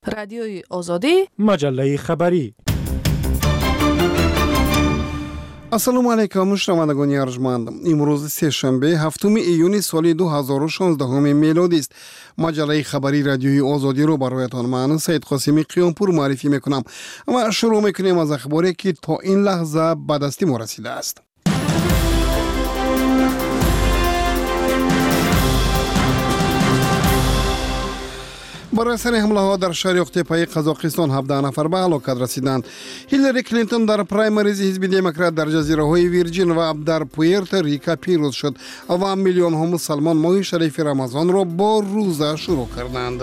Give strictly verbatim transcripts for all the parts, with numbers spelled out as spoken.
رادیوی آزادی، مجله خبری. ассалому алайкум шунавандагони арҷманд. имрӯз сешанбе ҳафтуми июни соли ду ҳазору шонздаҳуми мелодист. маҷалаи хабари радиои озодиро бароятон ман Саид Қосими Қиёнпур маърифӣ мекунам ва шурӯъ мекунем аз ахборе ки то ин лаҳза ба дасти мо расидааст. бар асари ҳамлаҳо дар шаҳри Оқтепаи Қазоқистон ҳабдаҳ нафар ба ҳалокат расиданд. Ҳиллари Клинтон дар праймаризи ҳизби демократ дар ҷазираҳои Вирҷин ва дар Пуэрто-Рико пирӯз шуд ва миллионҳо мусалмон моҳи шарифи Рамазонро бо рӯза шурӯъ карданд.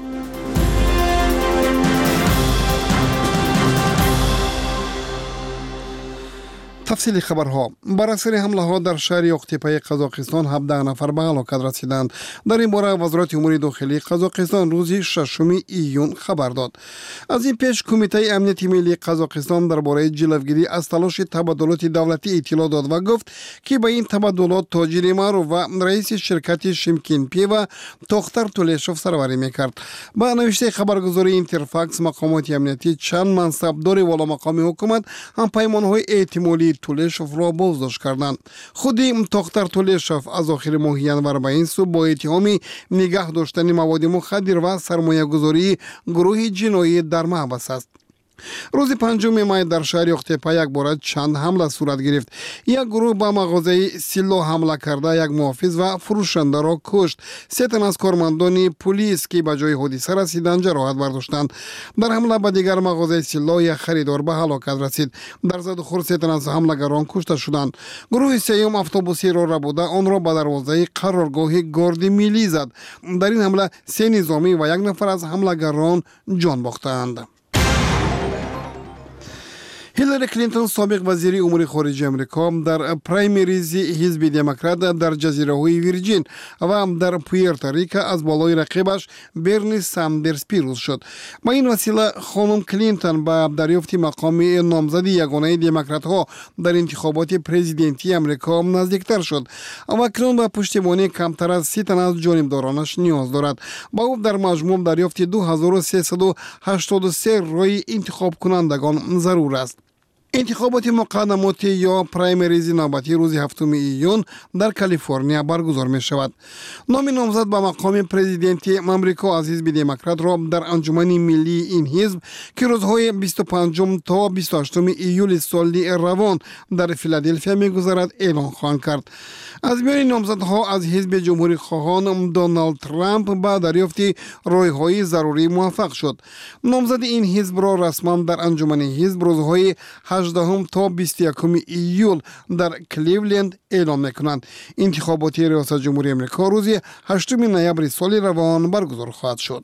тафсили хабарҳо. бар асари ҳамлаҳо дар шаҳри Оқтепаи Қазоқистон ҳабдаҳ нафар ба ҳалокат расиданд. дар ин бора вазорати умури дохилии Қазоқистон рӯзи шашуми июн хабар дод. аз ин пеш Кумитаи амнияти миллии Қазоқистон дар бораи ҷилавгирӣ аз талоши табаддулоти давлатӣ иттилоъ дод ва гуфт ки ба ин табаддулот тоҷири маъруф ва раиси ширкати Шимкинпива Тохтар Тулешов сарварӣ мекард. ба навиштаи хабаргузории Интерфакс мақомоти амниятӣ чанд мансабдори воломақоми ҳукумат ҳампаймонҳои эҳтимолии Тулешовро боздошт карданд. худи Тохтар Тулешов аз охири моҳи январ ба ин сӯ бо иттиҳоми нигаҳ доштани маводи мухаддир ва сармоягузории гурӯҳи ҷиноӣ дар маҳбас аст. рӯзи панҷуми май дар шаҳри Оқтепа якбора чанд ҳамла сурат гирифт. як гурӯҳ ба мағозаи Силло ҳамла карда як муҳофиз ва фурӯшандаро кушт. се тан аз кормандони пулис ки ба ҷои ҳодиса расиданд ҷароҳат бардоштанд. дар ҳамла ба дигар мағозаи Силло як харидор ба ҳалокат расид. дар заду хурд се тан аз ҳамлагарон кушта шуданд. гурӯҳи сеюм автобуси рора буда онро ба дарвозаи қароргоҳи горди миллӣ зад. дар ин ҳамла се низомӣ ва як нафар аз ҳамлагарон ҷон бохтаанд. Ҳиллари Клинтон собиқ вазири умури хориҷии Амрико дар праймеризи ҳизби демократ дар ҷазираҳои Вирҷин ва дар Пуэрто-Рико аз болои рақибаш Берни Сандерс пирӯз шуд. ба ин васила хонум Клинтон ба дарёфти мақоми номзади ягонаи демократҳо дар интихоботи президентии Амрико наздиктар шуд ва акнун ба пуштибонии камтар аз си тан аз ҷонибдоронаш ниёз дорад. ба ӯ дар маҷмӯъ дарёфти ду ҳазору сесаду ҳаштоду се рӯи интихобкунандагон зарур аст. интихоботи муқаддамотӣ ё праймеризи навбатӣ рӯзи ҳафтуми июн дар Калифорния баргузор мешавад. номи номзад ба мақоми президенти Амрико аз ҳизби демократро дар анҷумани миллии ин ҳизб ки рӯзҳои бисту панҷум то бисту ҳаштуми июли соли равон дар Филаделфия мегузарад эълон хоҳанд кард. аз миёни номзадҳо аз ҳизби ҷумҳурихоҳон Доналд Трамп ба дарёфти ройҳои зарурӣ муваффақ шуд. номзади ин ҳизбро расман дар анҷумани ҳизб рӯзҳои ҳаждаҳум то бисту якуми июл дар Кливленд эълон мекунанд. интихоботи риёсатҷумҳурии Амрико рӯзи ҳаштуми ноябри соли равон баргузор хоҳад шуд.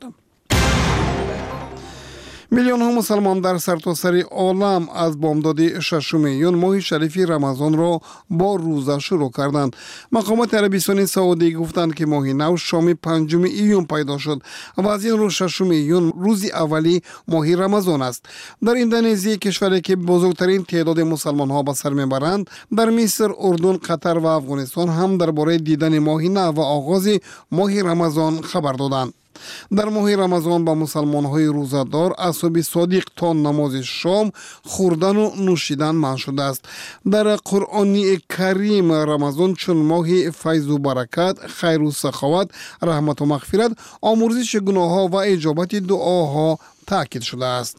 миллионҳо мусалмон дар сартосари олам аз бомдоди шашуми июн моҳи шарифи Рамазонро бо рӯза шурӯъ карданд. мақомоти Арабистони Саудӣ гуфтанд ки моҳи нав шоми панҷуми июн пайдо шуд ва аз ин рӯ шашуми июн рӯзи аввали моҳи Рамазон аст. дар Индонезия, кишваре ки бузургтарин теъдоди мусалмонҳо ба сар мебаранд, дар Миср, Урдун, Қатар ва Афғонистон ҳам дар бораи дидани моҳи нав ва оғози моҳи Рамазон хабар доданд. дар моҳи Рамазон ба мусалмонҳои рӯзадор аз субҳи содиқ то намози шом хӯрдану нӯшидан манъ шудааст. дар Қуръони Карим Рамазон чун моҳи файзу баракат, хайру саховат, раҳмату мағфират, омӯрзиши гуноҳҳо ва иҷобати дуоҳо таъкид шудааст.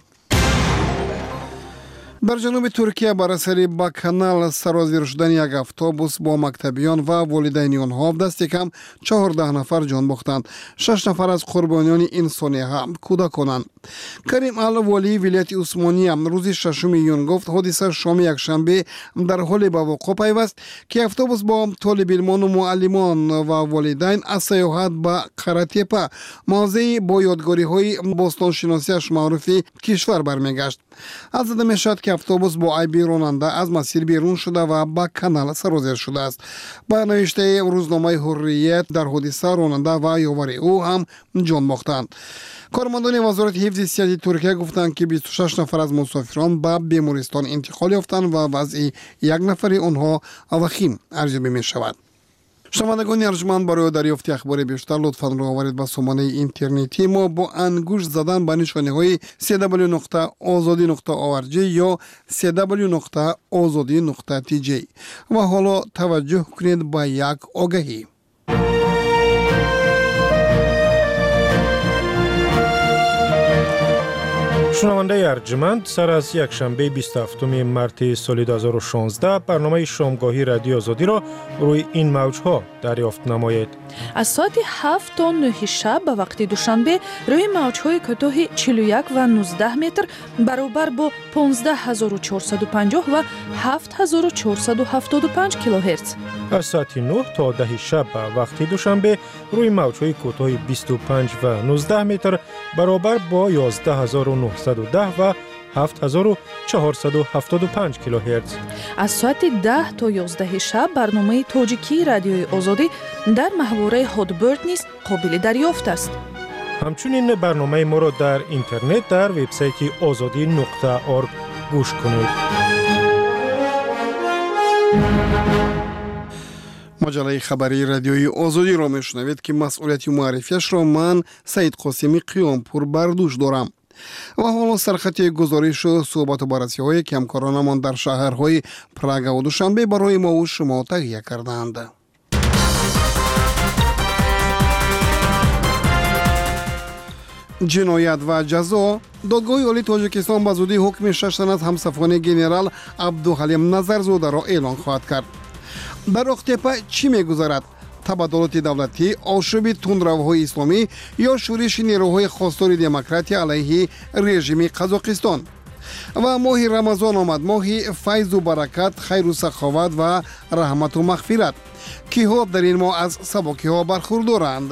дар ҷануби Туркия бар асари ба канал сарозир шудани як автобус бо мактабиён ва волидайни онҳо дасти кам чаҳордаҳ нафар ҷон бохтанд. шаш нафар аз қурбонёни инсониҳа кӯдаконанд. Карим ал-Волии вилояти Усмония рӯзи шашуми июн гуфт ҳодиса шоми якшанбе дар ҳоле ба вуқӯъ пайваст ки автобус бо толибилмону муаллимон ва волидайн аз саёҳат ба Қаратепа, мавзеи бо ёдгориҳои бостоншиносияш маъруфи кишвар бармегашт. аз зада мешавад ки автобус бо айби ронанда аз масир берун шуда ва ба канал сарозир шудааст. ба навиштаи рӯзномаи Ҳуррият дар ҳодиса ронанда ва ёвари ӯ ҳам ҷон бохтанд. кормандони вазорати ҳифзи сиҳати Туркия гуфтанд ки бисту шаш нафар аз мусофирон ба бемористон интиқол ёфтанд ва вазъи як нафари онҳо вахим арзёбӣ мешавад. شنوندگان ارجمند، برای دریافت اخبار بیشتر لطفاً راهآورید به سامانه اینترنتی ما با انگشت زدن به نشانه‌های دبلیو دبلیو دبلیو نقطه آزادی نقطه اورگ یا دبلیو دبلیو دبلیو نقطه آزادی نقطه تی جی. و حالا توجه کنید به یک آگهی. شنونده ارجمند، سر از یک شنبه بیست و هفتم مارس سال دو هزار و شانزده برنامه شامگاهی رادیو آزادی را روی این موج‌ها دریافت نمایید. از ساعت هفت تا نه شب به وقت دوشنبه روی موج‌های کوتاه چهل و یک و نوزده متر برابر با پانزده هزار و چهارصد و پنجاه و هفت هزار و چهارصد و هفتاد و پنج کیلوهرتز. از ساعت نه تا ده شب به وقت دوشنبه روی موج‌های کوتاه بیست و پنج و نوزده متر برابر با یازده هزار و نهصد و ده و هفت هزار و چهارصد و هفتاد و پنج کیلوهرتز. از ساعت ده تا یازده شب برنامه تاجیکی رادیوی آزادی در محوره هادبرد نیز قابل دریافت است. همچنین برنامه ما را در اینترنت در وبسایت آزادی نقطه اورگ گوش کنید. مجله خبری رادیوی آزادی را میشنوید که مسئولیت معرفیش را من سعید قاسمی قیامپور بر دوش دارم. و حالا سرخط گزارش و صحبت و بررسی های که همکارانمان در شهرهای پراگ و دوشنبه برای ما و شما تهیه کردند. جنایت و جزا. دادگاه عالی تاجیکستان به زودی حکم شش تن از همسفران گنرال عبدالحلیم نظرزاده را اعلان خواهد کرد. در اختیپه چی میگذارد؟ تبادلات دولتی، آشوب تندروهای اسلامی یا شورش نیروهای خواستار دموکراسی علیه رژیم قزاقستان؟ و ماه رمضان آمد، ماه فیض و برکت، خیر و سخاوت و رحمت و مغفرت. کیها در این ماه از سبکی ها برخوردارند؟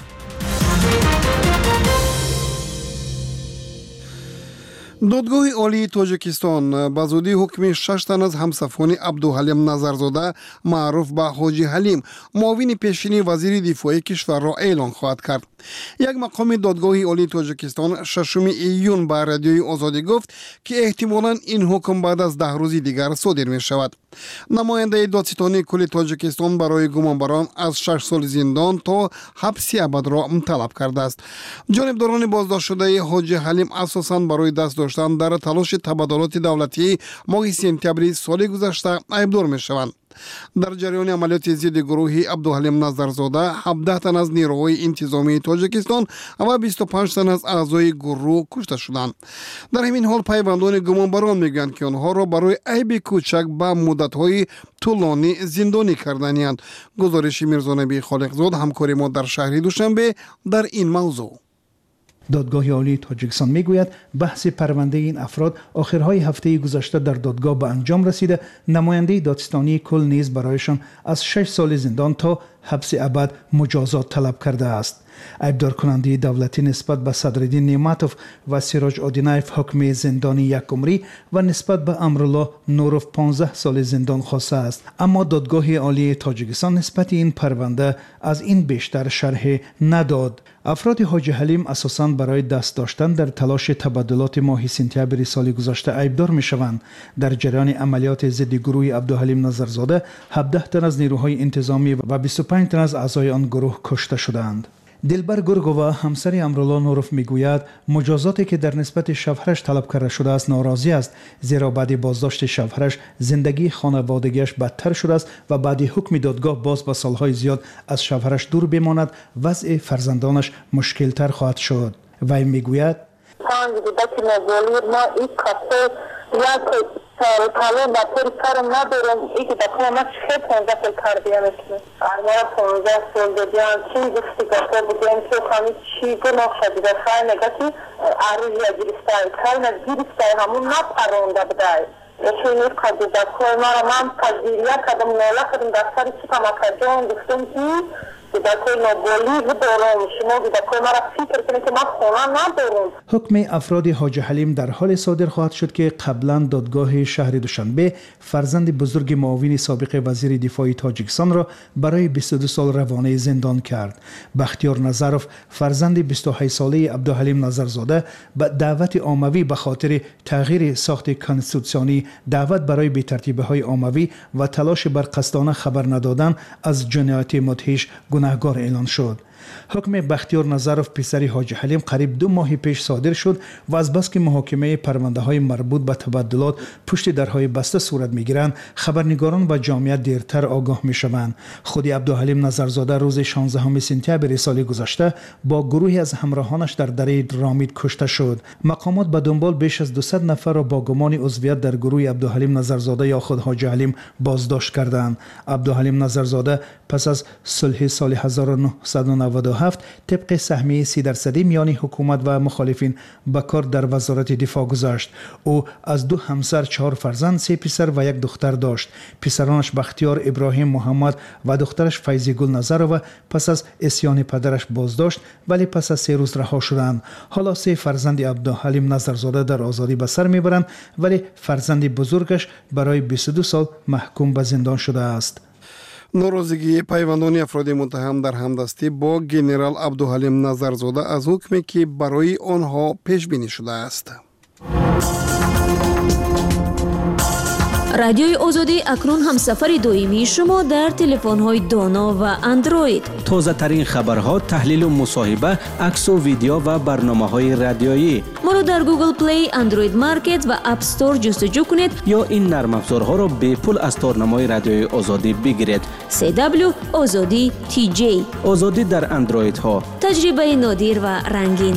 دادگاه عالی تاجیکستان به زودی حکم شش تن از همسفران عبدالحلیم نظرزاده معروف به حاجی حلیم معاون پیشین وزیر دفاع کشور را اعلان خواهد کرد. یک مقام دادگاه عالی تاجیکستان ششم ایون به رادیوی آزادی گفت که احتمالاً این حکم بعد از ده روز دیگر صادر می شود. نماینده دادستانی کل تاجیکستان برای گمانبران از شش سال زندان تا حبس ابد را طلب کرده است. جانبداران بازداشت شده حاجی حلیم اساساً برای دست داشتن در تلاش تبادلات دولتی ماه سپتامبر سال گذشته ایبدار می شوند. در جریان عملیات ضد گروه عبدالحلیم نظرزاده هفده تن از نیروهای انتظامی تاجیکستان و بیست و پنج تن از اعضای گروه کشته شدند. در همین حال پیوندان گمانبران میگویند که آنها را برای عیب کوچک به مدت‌های طولانی زندانی کردند. گزارش میرزانبی خالقزاد همکار ما در شهر دوشنبه در این موضوع. دادگاه عالی تاجیکستان میگوید بحث پرونده این افراد آخرهای هفته گذشته در دادگاه به انجام رسیده. نماینده دادستانی کل نیز برایشان از شش سال زندان تا حبس ابد مجازات طلب کرده است. عیبدار کننده دولتی نسبت به صدرالدین نعمتوف و سراج آدینایف حکم زندانی یک عمری و نسبت به امرالله نوروف پانزده سال زندان خواسته است. اما دادگاه عالی تاجیکستان نسبت این پرونده از این بیشتر شرح نداد. افراد حاجی حلیم اساساً برای دست داشتن در تلاش تبادلات ماه سپتامبر سال گذشته عیبدار می شوند. در جریان عملیات ضد گروه عبدالحلیم نظرزاده هفده تن از نیروهای انتظامی و بیست و پنج تن از اعضای آن گروه کشته شدند. دلبر گرگووا همسر امرالله نوروف میگوید مجازاتی که در نسبت شوهرش طلب کرده شده است ناراضی است، زیرا بعد بازداشت شوهرش زندگی خانوادگیش بدتر شده است و بعد حکم دادگاه باز با سالهای زیاد از شوهرش دور بماند، وضع فرزندانش مشکل تر خواهد شد. وی میگوید سال کالون با پوری کارم ندارم ایکی دکمه ما چه پونزه سال کار بیامه کنه آرمان پونزه سال دیدیم چی گفتی گفته بودیم که خواهی چی گناه شدی در خواهی نگاتی آروزی ها گیرستای کاری نا گیرستای همون نپرونده بدای یکی نیر کردی دکمه ما را من پذیریه کردم نوله کردم دستاری چی کما کردیم گفتم که حکم افراد حاج حلیم در حال صادر خواهد شد که قبلا دادگاه شهر دوشنبه فرزند بزرگ معاون سابق وزیر دفاع تاجیکستان را برای بیست و دو سال روانه زندان کرد. بختیار نظرف فرزند بیست و هشت ساله عبدالحلیم نظرزاده به دعوت عمومی به خاطر تغییر ساخت کنستیتوسیونی دعوت برای بی‌ترتیبی‌های عمومی و تلاش بر قصدانه خبر ندادن از جنایت مدهش گناهکار اعلان شد. حکم بختیار نظرف پسر حاج حلیم قریب دو ماه پیش صادر شد و از بس که محاکمه پرونده های مربوط به تبدلات پشت درهای بسته صورت می گیرند، خبرنگاران و جامعیت دیرتر آگاه می شوند. خود عبدالحلیم نظرزاده روز شانزدهم سپتامبر سال گذشته با گروهی از همراهانش در دره رامید کشته شد. مقامات به دنبال بیش از دویست نفر را با گمان عضویت در گروه عبدالحلیم نظرزاده یا خود حاج حلیم بازداشت کردند. عبدالحلیم نظرزاده پس از صلح سال هزار و نهصد و نود و هفت طبق سهمیه سی درصدی میان حکومت و مخالفین به کار در وزارت دفاع گذاشت. او از دو همسر، چهار فرزند، سه پسر و یک دختر داشت. پسرانش بختیار، ابراهیم، محمد و دخترش فیضی گل نظرова پس از عصیان پدرش بازداشت ولی پس از سه روز رها شدند. حالا سه فرزند عبدالحلیم نظرزاده در آزادی به سر میبرند ولی فرزند بزرگش برای بیست و دو سال محکوم به زندان شده است. نوروزگی پیوندانی افراد متهم در همدستی با گنرال عبدالحلیم نظرزاده از حکمی که برای آنها پیش بینی شده است. رادیوی آزادی اکنون همسفر دائمی شما در تلفن‌های دانا و اندروید. تازه ترین خبرها، تحلیل و مصاحبه، عکس و ویدیو و برنامه‌های رادیویی. ما رو در گوگل پلی، اندروید مارکت و اپ استور جستجو کنید یا این نرم افزارها را به پول از تارنمای رادیوی آزادی بگیرید. سی دبلیو آزادی تی جی. آزادی در اندروید ها. تجربه نادر و رنگین.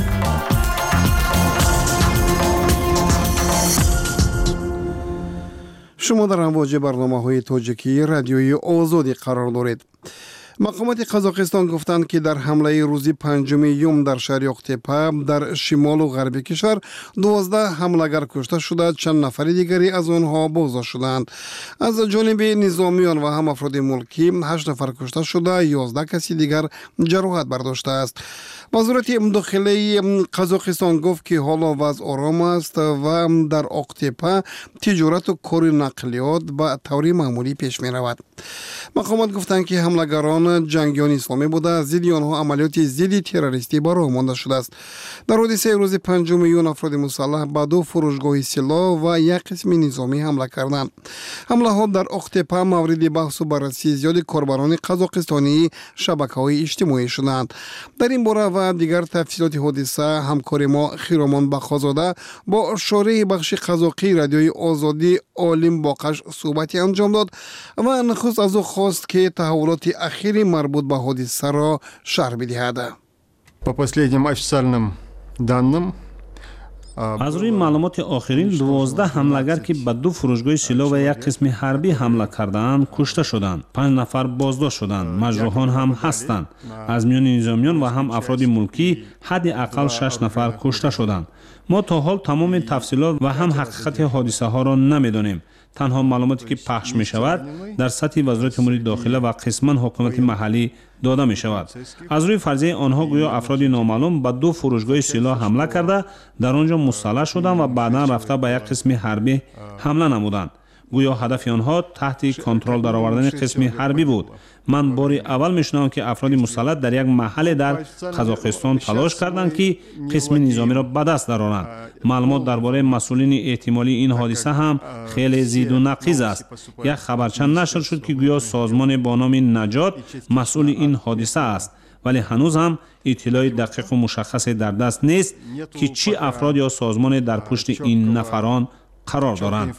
شما در امواج برنامه‌های تاجیکی رادیوی آزادی قرار دارید. مقامات قزاقستان گفتند که در حمله روزی پنجم یوم در شهر یاقتپه در شمال و غرب کشور دوازده حملهگر کشته شده، چند نفر دیگری از آنها بازداشت شدند. از جانب نظامیان و هم افراد ملکی هشت نفر کشته شده، یازده کسی دیگر جراحت برداشته است. وزارت داخلی قزاقستان گفت که حالا وضع آرام است و در یاقتپه تجارت و کار نقلیات به طور معمولی پیش می رود. مقامات گفتند که حملهگران جنگیان اسلامی بوده، ضد آنها عملیات ضد تروریستی برای مانده شده است. در حادثه روز پنجم یون افراد مسلح به دو فروشگاه سلاح و یک قسم نظامی حمله کردند. حمله ها در یاقتپه مورد بحث و بررسی زیاد کاربران قزاقستانی شبکه‌های اجتماعی شدند. در این باره و دیگر تفصیلات حادثه همکار ما خیرامان بخازاده با شارح بخش قزاقی رادیوی آزادی عالم باقش صحبتی انجام داد و نخست از او خواست که تحولات اخیر مربوط به حادثه را شرح بدهد. По последним официальным данным از روی معلومات آخرین دوازده حملهگر که به دو فروشگاه سلاح و یک قسم حربی حمله کردند کشته شدند. پنج نفر بازداشت شدند. مجروحان هم هستند. از میان نظامیان و هم افراد ملکی حداقل شش نفر کشته شدند. ما تا حال تمام تفصیلات و هم حقیقت حادثه ها را نمیدانیم. تنها معلوماتی که پخش می شود در سطح وزارت امور داخله و قسما حکومت محلی داده می شود. از روی فرضیه آنها گویا افراد نامعلوم به دو فروشگاه سلاح حمله کرده در آنجا مسلح شدند و بعدا رفته به یک قسم حربی حمله نمودند. گویا هدف آنها تحت کنترل درآوردن قسم حربی بود. من باری اول میشنوم که افراد مسلح در یک محل در قزاقستان تلاش کردند که قسم نظامی را به دست درآورند. معلومات درباره مسئولین احتمالی این حادثه هم خیلی زید و نقیض است. یک خبرچند نشر شد که گویا سازمان با نام نجات مسئول این حادثه است، ولی هنوز هم اطلاع دقیق و مشخص در دست نیست که چی افراد یا سازمان در پشت این نفران قرار دارند.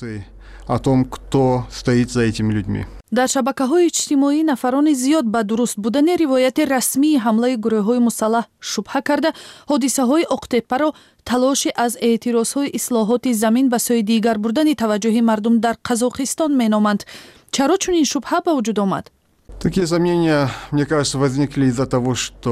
о том, кто стоит за этими людьми. در шабакаҳои иҷтимоӣ нафарони зиёд ба дуруст будани ривояти расмии ҳамлаи гурӯҳҳои мусаллаҳ шубҳа карда ҳодисаҳои оқтепаро талоши аз эътирозҳои ислоҳоти замин ба сӯи дигар бурдани таваҷҷӯҳи мардум дар қазоқистон меноманд. чаро чунин шубҳа ба вуҷуд омад? Такие сомнения, мне кажется, возникли из-за того, что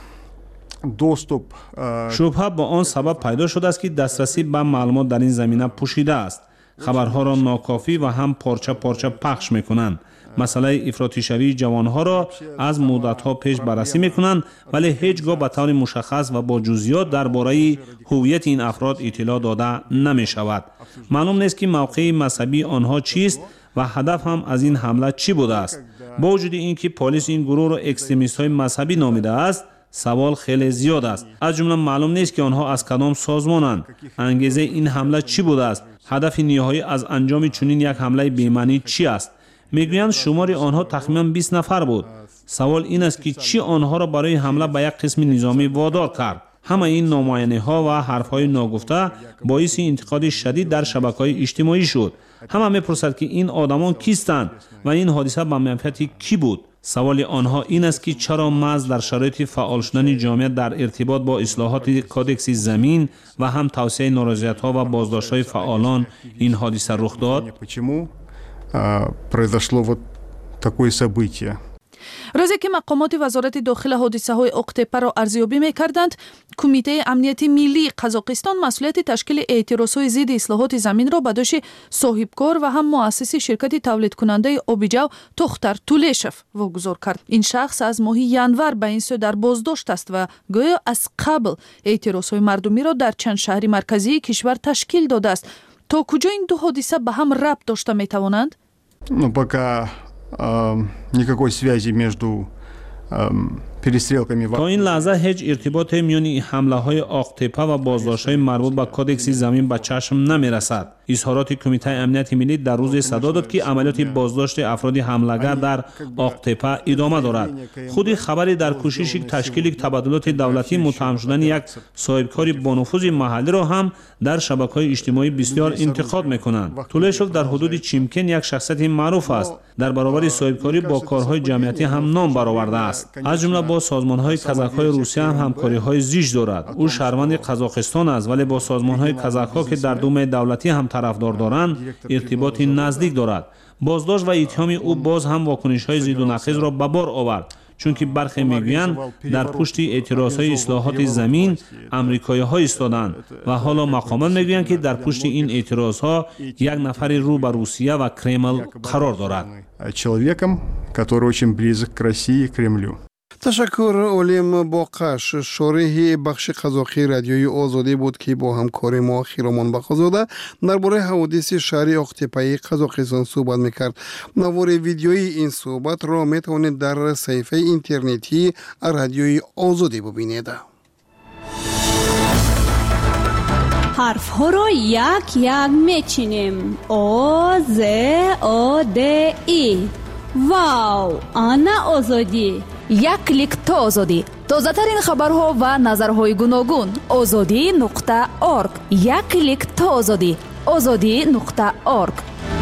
доступ шубҳа ба он сабаб пайдо шудааст ки дастрасӣ ба маълумот дар ин замина пӯшидааст. خبرها را ناکافی و هم پارچه پارچه پخش میکنند. مسئله افراطی شوی جوانها را از مدت‌ها پیش بررسی می‌کنند، ولی هیچگاه به طور مشخص و با جزئیات درباره هویت این افراد اطلاع داده نمی‌شود. معلوم نیست که موقع مذهبی آنها چیست و هدف هم از این حمله چی بوده است. با وجود اینکه پلیس این گروه را اکستریمیست‌های مذهبی نامیده است، سوال خیلی زیاد است. از جمله معلوم نیست که آنها از کدام سازمانند، انگیزه این حمله چی بوده است، هدف نهایی از انجام چنین یک حمله بی‌معنی چی است. میگویند شمار آنها تقریباً بیست نفر بود. سوال این است که چی آنها را برای حمله به یک قسم نظامی وادار کرد. همه این نامعینی‌ها و حرف‌های ناگفته باعث انتقاد شدید در شبکه‌های اجتماعی شد. همه می‌پرسند که این آدمان کیستند و این حادثه به منفعت کی بود. سوال آنها این است که چرا محض در شرایط فعال شدن جامعه در ارتباط با اصلاحات کودکس زمین و هم توسعه نارضایت‌ها و بازداشت‌های فعالان این حادثه رخ داد؟ روزی که مقامات وزارت داخل حادثه های اقتپه را ارزیابی می کردند، کمیته امنیتی ملی قزاقستان مسئولیت تشکیل اعتراض های ضد اصلاحات زمین را به دوش صاحبکار و هم مؤسس شرکت تولید کننده آبیجو تختر تولشف واگذار کرد. این شخص از ماه ینور به این سو در بازداشت است و گویا از قبل اعتراض های مردمی را در چند شهر مرکزی کشور تشکیل داده است. تا کجا این دو حادثه به هم ربط داشته می توانند؟ Ну, пока э, никакой связи между э, перестрелками... تا این لحظه هیچ ارتباطی میان حمله های آقتپه و بازداشت های مربوط به کودکس زمین به چشم نمی رسد. اظهارات کمیته امنیت ملی در روز صدا داد که عملیات بازداشت افراد حمله‌گر در آقتپه ادامه دارد. خود خبری در کوشش تشکیل تبادلات دولتی متهم شدن یک صاحبکار با نفوذ محلی را هم در شبکه‌های اجتماعی بسیار انتقاد می‌کنند. تولشوف در حدود چیمکن یک شخصیت معروف است. در برابر صاحبکاری با کارهای جمعیتی هم نام برآورده است. از جمله با سازمان‌های کازاک‌های روسیه هم همکاری‌های زیج دارد. او شهروند قزاقستان است، ولی با سازمان‌های کازاک‌ها که در دومه دولتی هم طرفدار دارند ارتباطی نزدیک دارد. بازداشت و اتهام او باز هم واکنش‌های ضد و نقیض را به بار آورد، چون که برخی میگویند در پشت اعتراض‌های اصلاحات زمین آمریکایی‌ها ایستادند و حالا مقامات میگویند که در پشت این اعتراض‌ها یک نفر رو به روسیه و کرمل قرار دارد. человеком, который очень близок к России и Кремлю. تشکر علیم باقش. شارح بخش قزاقی رادیوی آزادی بود که با همکار ما خیرامان بخزاده درباره حوادث شهر آقتپه قزاقستان صحبت میکرد. نوار ویدیویی این صحبت را میتوانید در صفحه اینترنتی رادیوی آزادی ببینید. حرف ها را یک یک میچینیم. آ ز آ د ای. واو، آنا آزادی. یک کلیک تا آزادی. تازه ترین خبرها و نظرهای گوناگون. آزادی نقطه آرگ. یک کلیک تا آزادی. آزادی نقطه آرگ.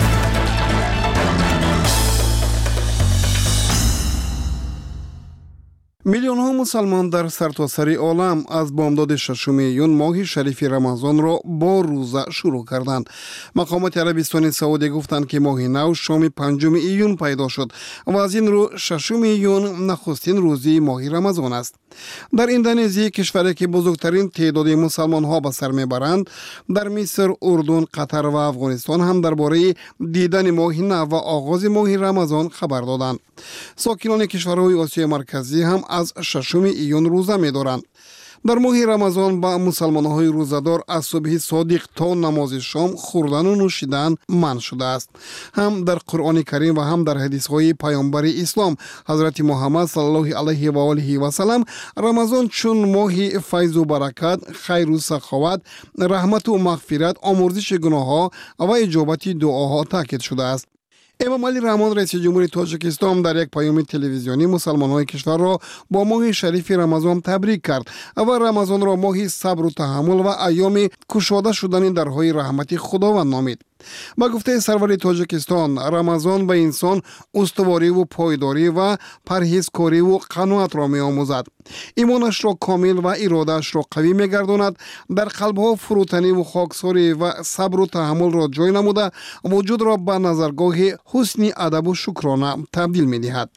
میلیون ها مسلمان در سرتاسر عالم از بامداد ششم ایون ماه شریف رمضان را با روزه شروع کردند. مقامات عربستان سعودی گفتند که ماه نو شام پنجم ایون پیدا شد و از این رو ششم ایون نخستین روزی ماه رمضان است. در اندونزی، کشوری که بزرگترین تعداد مسلمان ها به سر میبرند، در مصر، اردن، قطر و افغانستان هم درباره دیدن ماه نو و آغاز ماه رمضان خبر دادند. ساکنان کشورهای آسیای مرکزی هم از ششم ایون روزه می‌دارند. در ماه رمضان با مسلمان‌های روزه‌دار از صبح صادق تا نماز شام خوردن و نوشیدن منع شده است. هم در قرآن کریم و هم در حدیث‌های پیامبر اسلام حضرت محمد صلی الله علیه و آله و سلم رمضان چون ماه فیض و برکت، خیر و سخاوت، رحمت و مغفرت، آمرزش گناه‌ها و اجابت دعاها تاکید شده است. امام علی رحمان رئیس جمهوری تاجیکستان در یک پیام تلویزیونی مسلمانان کشور را با ماه شریف رمضان تبریک کرد و رمضان را ماه صبر و تحمل و ایام گشوده شدن درهای رحمت خداوند نامید. با گفته سرور تاجیکستان، رمضان به انسان استواری و پایداری و پرهیزکاری و قناعت را می آموزد. ایمانش را کامل و ارادهش را قوی می گرداند. در قلبها فروتنی و خاکساری و صبر و تحمل را جای نموده وجود را به نظرگاه حسن ادب و شکرانه تبدیل می دهد.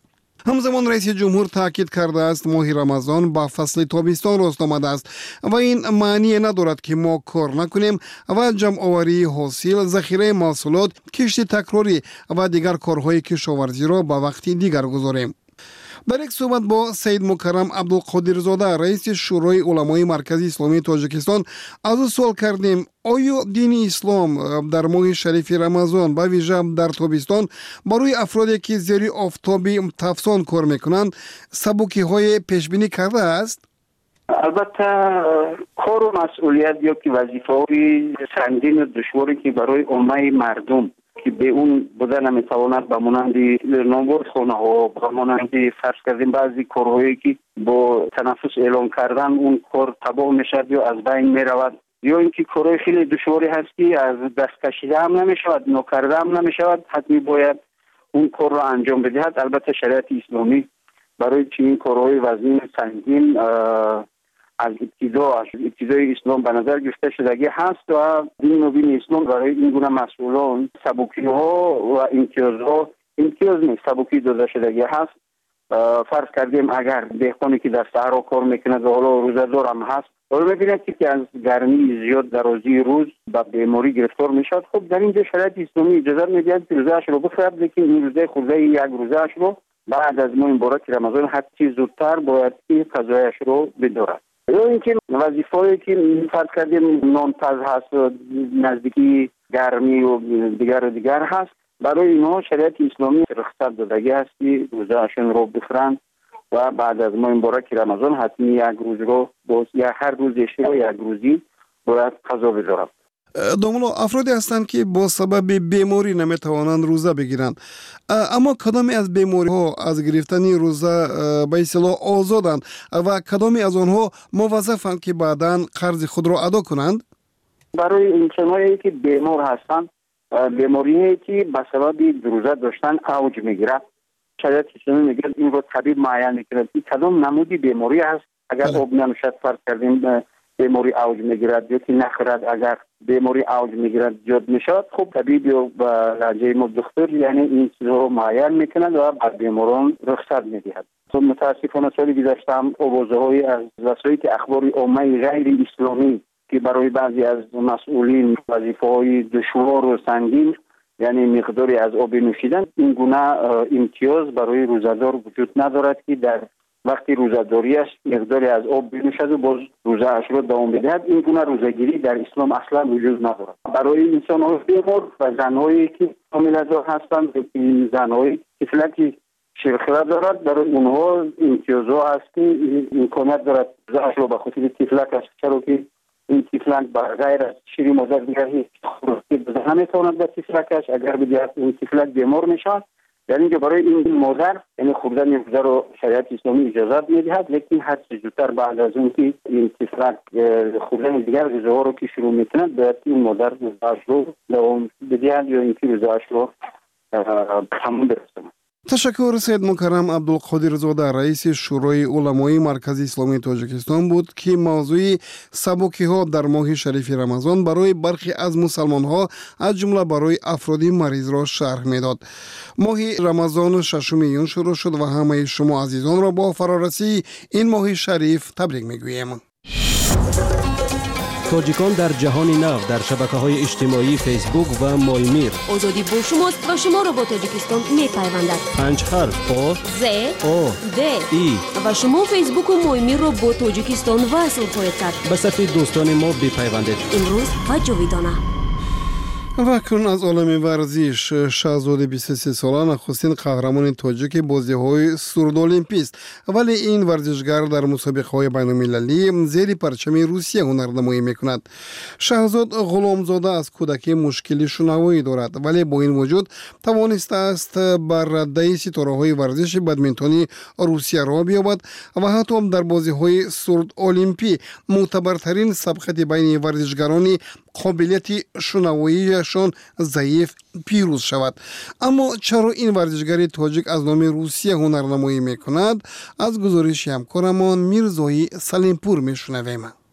همزمان رئیس جمهور تاکید کرده است ماه رمضان با فصل تابستان راست آمده است و این معنی ندارد که ما کار نکنیم و جمع آوری حاصل، ذخیره محصولات، کشت تکراری و دیگر کارهای کشاورزی را به وقتی دیگر گذاریم. در یک صحبت با سید مکرم عبدالقادر زاده رئیس شورای علمای مرکزی اسلامی تاجیکستان از او سوال کردیم آیا دین اسلام در ماه شریف رمضان به ویژه در تابستان برای افرادی که زیر آفتابی تفسان کار میکنند سبکی های پیش بینی کرده است؟ البته کار و مسئولیت یا که وظیفه های سنگین و دشواری که برای عامه مردم که به اون بوده نمیتواند به مانند نامبر خانه ها به مانند فرض کردیم بعضی کارهایی که با تنفس اعلان کردن اون کار تباه میشد یا از بین میرود یا اینکه کارهای خیلی دشواری هست که از دست کشیده هم نمیشود نکرده هم نمیشود حتمی باید اون کار را انجام بدهد. البته شریعت اسلامی برای چنین کارهای وزن سنگین از ابتدا از ابتدای اسلام به نظر گرفته شدگی هست و دین نوین اسلام برای این گونه مسئولان سبکی ها و امتیاز ها امتیاز نیست سبکی داده شدگی هست. فرض کردیم اگر دهقانی که در صحرا کار میکند و حالا روزه‌دار هم هست حالا میبیند که از گرمی زیاد درازی روز به بیماری گرفتار میشد، خب در اینجا شریعت اسلامی اجازه میدهد که روزه‌اش رو بخورد، لیکن این روزه خورده یک روزه‌اش رو بعد از ماه مبارک رمضان هرچی زودتر باید این قضایش رو بدارد. یا اینکه وظیفه‌ای که فرض کردیم نانپز هست و نزدیکی گرمی و دیگر و دیگر هست برای اینها شریعت اسلامی رخصت دادگی هست که روزه‌اشون رو بخورند و بعد از ماه مبارک رمضان حتمی یک روز رو باز یا هر روز اشتباه یک روزی باید قضا بدارند. دوملو افرادی هستند که با سبب بیماری نمیتوانند روزه بگیرند، اما کدامی از بیماری ها از گرفتن روزه به اصطلاح آزادند و کدامی از آنها موظفند که بعداً قرض خود را ادا کنند؟ برای انسان‌هایی که بیمار هستند بیماری‌هایی که به سبب روزه داشتن اوج میگیرد شریعت اسلامی میگه این رو طبیب معین میکنه که کدام نمودی بیماری هست اگر آب نمیشد فرض کردیم بیماری اوج میگیرد یا که نخورد اگر بیماری اوج میگیرد زیاد میشد خب طبیب یا به لحظه ما دکتر یعنی این چیزها رو معین میکند و بر بیماران رخصت میدهد. خب متاسفانه سالی گذشته هم آوازه‌های از وسایل اخبار عامه غیر اسلامی که برای بعضی از مسئولین وظیفه‌های دشوار و سنگین یعنی مقداری از آب نوشیدن این گونه امتیاز برای روزه‌دار وجود ندارد که در وقتی روزه‌داریش مقداری از آب بنوشد و باز روزه‌اش را دوام بدهد. این گونه روزه‌گیری در اسلام اصلا وجود ندارد. برای انسان‌های بیمار و زن‌هایی که حامله‌دار هستند این زن‌های طفلکی شیرخواره دارد برای اونها امتیازها هست که امکانات دارد روزه‌اش را به خاطر طفلکش چرا که این طفلک غیر از شیر مادر دیگر هیچ خوراکی بده نمیتواند به طفلکش اگر بدهد این طفلک بیمار میشد یعنی که برای این مادر یعنی خوردن روزه رو شریعت اسلامی اجازه میدهد، لیکن هر چه زودتر بعد از اون که این طفلک خوردن دیگر غذاها رو که شروع میکند باید این مادر روزه‌اش رو دوام بدهد یا اینکه روزه‌اش رو تمام برساند. تشکر. سید مکرم عبدالقادر زاده رئیس شورای علمای مرکزی اسلامی تاجیکستان بود که موضوع سبکی ها در ماه شریف رمضان برای برخی از مسلمان ها از جمله برای افراد مریض را شرح میداد. ماه رمضان ششم ایون شروع شد و همه شما عزیزان را با فرارسی این ماه شریف تبریک میگویم. تاجیکان در جهان نو در شبکه‌های اجتماعی فیسبوک و مایمیر. آزادی با شماست و شما را با تاجیکستان می‌پیوندد. پنج حرف آ ز او د ای و شما فیسبوک و مایمیر را با تاجیکستان وصل خواهید کرد. به صف دوستان ما بپیوندید. امروز و جاویدانه. و کنون از عالم ورزش شاهزاده بیست و سه ساله نخستین قهرمان تاجیک بازی‌های سرد المپی است، ولی این ورزشگر در مسابقه‌های بین‌المللی زیر پرچم روسیه هنرنمایی می‌کند. شاهزاده غلامزاده از کودکی مشکلی شنوایی دارد، ولی با این وجود توانسته است بر رده ستاره‌های ورزش بدمینتونی روسیه را بیابد و حتی در بازی‌های سرد المپی معتبرترین سبقت بین ورزشگران قابلیت شنواییشان ضعیف پیروز شود. اما چرا این ورزشگر تاجیک از نام روسیه هنرنمایی میکند؟ از گزارش همکارمان میرزایی سلیمپور میشنویم.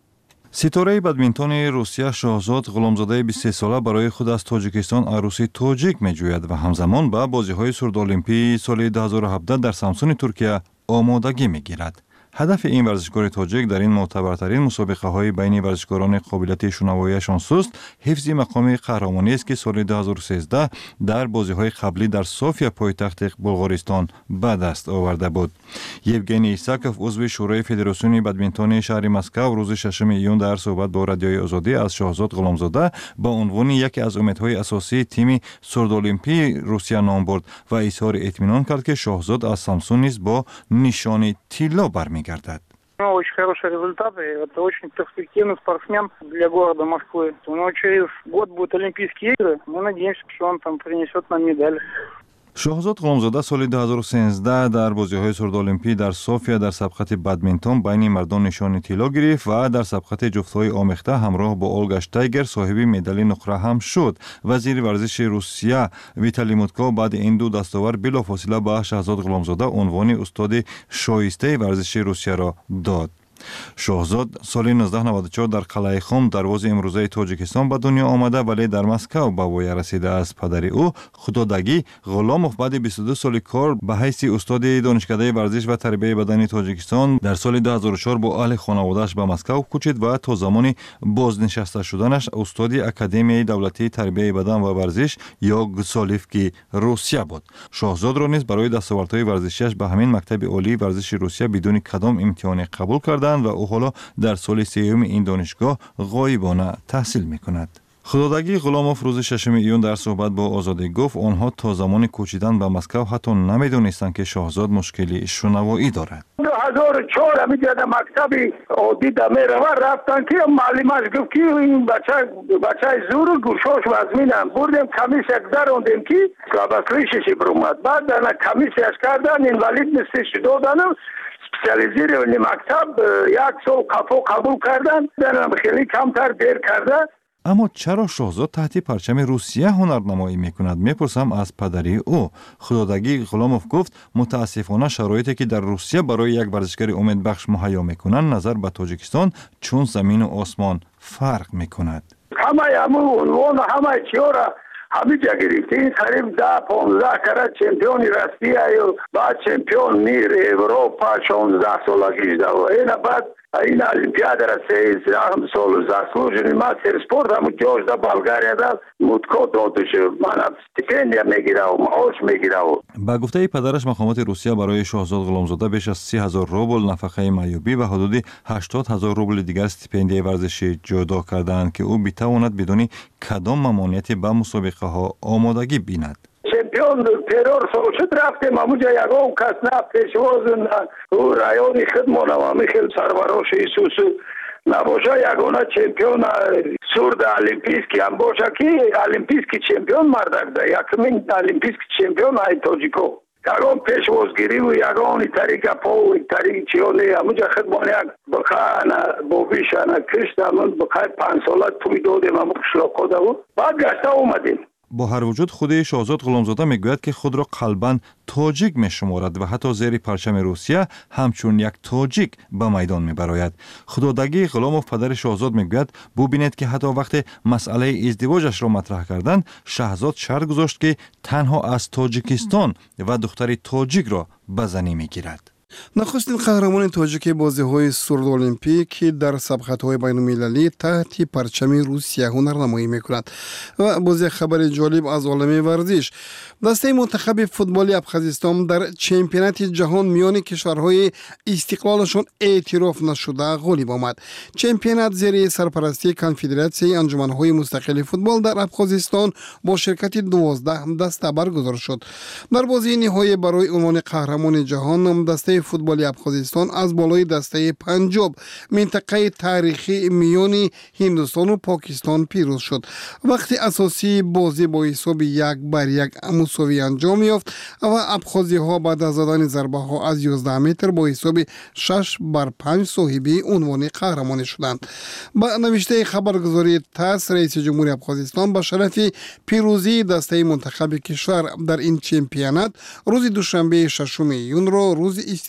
ستاره بدمینتون روسیه شاهزاد غلامزاده بیست و سه ساله برای خود از تاجیکستان عروسی تاجیک میجوید و همزمان به بازی‌های سرد المپی سال دو هزار و هفده در سامسون ترکیه آمادگی میگیرد. هدف این ورزشکار تاجیک در این معتبرترین مسابقه های بین ورزشکاران قابلیت شنواییشان سست حفظ مقام قهرمانی است که سال دو هزار و سیزده در بازی های قبلی در صوفیا پایتخت بلغارستان به دست آورده بود. یوگنی ایساکوف عضو شورای فدراسیون بدمینتون شهر مسکو روز ششم ایون در صحبت با رادیوی آزادی از شاهزاد غلامزاده با عنوان یکی از امیدهای اساسی تیم سرد المپی روسیه نام برد و اظهار اطمینان کرد که шахзод از سامسون نیز با نشان طلا برمیگردد. Очень хорошие результаты. Это очень перспективный спортсмен для города Москвы. У него через год будут Олимпийские игры. Мы надеемся, что он там принесет нам медаль. شاهزاد غلامزاده سال دو هزار و سیزده در بازی‌های سرد المپی در صوفیا در سبقت بدمینتون بین مردان نشان طلا گرفت و در سبقت جفت‌های آمیخته همراه با اولگا شتایگر صاحب مدال نقره هم شد. وزیر ورزش روسیه ویتالی مودکو بعد این دو دستاورد بلافاصله به شاهزاد غلامزاده عنوان استاد شایسته ورزش روسیه را داد. شاهزاد سال نوزده نود و چهار در قلعه خم دروازه امروزه تاجیکستان به دنیا آمده ولی در مسکو به وای رسیده است. پدر او خدادگی غلاموف بعد بیست و دو سال کار به حیث استاد دانشکده ورزش و تربیت بدنی تاجیکستان در سال دو هزار و چهار با اهل خانواده‌اش به مسکو کوچید و تا زمان بازنشسته شدنش استاد اکادمی دولتی تربیت بدن و ورزش یا گسالیفکی روسیه بود. شاهزاد را نیز برای دستاوردهای ورزشیش به همین مکتب عالی ورزش روسیه بدون کدام امتحان قبول کرد و او حالا در سال سیوم این دانشگاه غایبانه تحصیل میکند. خدادگی غلاموف روز ششم ایون در صحبت با آزادی گفت آنها تا زمان کوچیدن به مسکو حتی نمیدونستند که شاهزاد مشکلی شنوایی دارد. دو هزار و چهار همیشه در مکتب عادی دمیره و رفتن که معلمش گفت که این بچه بچه زور گوشاش وزمینم بردیم کمیس یک دروندیم که کابکریشش برومد بعد در کمیسش کردن این ولید نستش دادن سپسیالیزیر و مکتب یک سال کفو قبول کردن دارم خیلی کمتر دیر کرده. اما چرا شاهزاد تحت پرچم روسیه هنرنمایی میکند؟ میپرسم از پدری او. خدادگی غلاموف گفت متاسفانه شرایطی که در روسیه برای یک ورزشکار امیدبخش مهیا میکنند نظر به تاجیکستان چون زمین و آسمان فرق میکند. همه همون عنوان همه چیارا همه جا گرفته این قریب ده پانزده کرد چمپیون روسیه و بعد چمپیون میر اروپا شانزده سالگیش ده و این بعد این المپیاد را سیزده سال زاسلوژنی مستر سپورت همون جاش ده بلغاریا ده مدکو دادش من استیپندیا میگیره و معاش میگیره. با گفته پدرش مقامات روسیه برای شاهزاد غلامزاده بیش از سی هزار روبل نفقه معیوبی و حدود هشتاد هزار روبل دیگر استیپندیای ورزشی جدا کردند که او بتواند بدون کدام ممانعتی به مسابقه ها آمادگی بیند. چمپیون ترور شد رفتیم همونجا یکم کس نه پیشواز او رایانی خدمون و میخیل سربراش ایسوس نباشه یگانه چمپیون سرد المپیسکی هم باشه که المپیسکی چمپیون مردک ده یکمین المپیسکی چمپیون های تاجیکو یگان پیشوازگیری و یگانی طریق پا و طریق چیانی همونجا خدمون یک بخواهن بابیشن کشت همون بخواه پنج سالت توی دادیم همون شلاکو ده بود بعد گشته اومدیم. با هر وجود خود شاهزاد غلامزاده میگوید که خود را قلباً تاجیک میشمارد و حتی زیر پرچم روسیه همچون یک تاجیک به میدان میبراید. خدادگی غلاموف پدر شاهزاد میگوید ببینید که حتی وقت مسئله ازدواجش را مطرح کردند شاهزاد شرط گذاشت که تنها از تاجیکستان و دختری تاجیک را به زنی میگیرد. نخستین قهرمان تاجیک بازی‌های سرد المپیک در سبقت‌های بین‌المللی تحت پرچم روسیه هنرنمایی می‌کند. و بازی خبر جالب از عالم ورزش دسته منتخب فوتبال ابخازستان در چمپیونات جهان میان کشورهای استقلالشان اعتراف نشده غالب آمد. چمپیونات زیر سرپرستی کنفدراسیون انجمن‌های مستقل فوتبال در ابخازستان با شرکت دوازده دسته برگزار شد. در بازی نهایی برای عنوان قهرمان جهان دسته فوتبال ابخازستان از بالای دسته پنجاب منطقه تاریخی میان هندوستان و پاکستان پیروز شد. وقتی اساسی بازی با حساب یک بر یک مساوی انجام یافت و ابخازی ها بعد از زدن ضربه ها از یازده متر با حساب شش بر پنج صاحبی عنوان قهرمان شدند. با نوشته خبرگزاری تاس رئیس جمهوری ابخازستان به شرف پیروزی دسته منتخب کشور در این چمپیونات روز دوشنبه ششم ایون را روز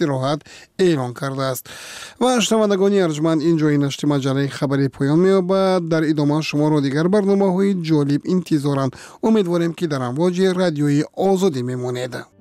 استراحت اعلان کرده است. و شنوندگان ارجمند اینجای نشر مجله خبری پایان می‌یابد. در ادامه شما را دیگر برنامه‌های جالب انتظارم. امیدواریم که در امواج رادیوی آزادی میمانید.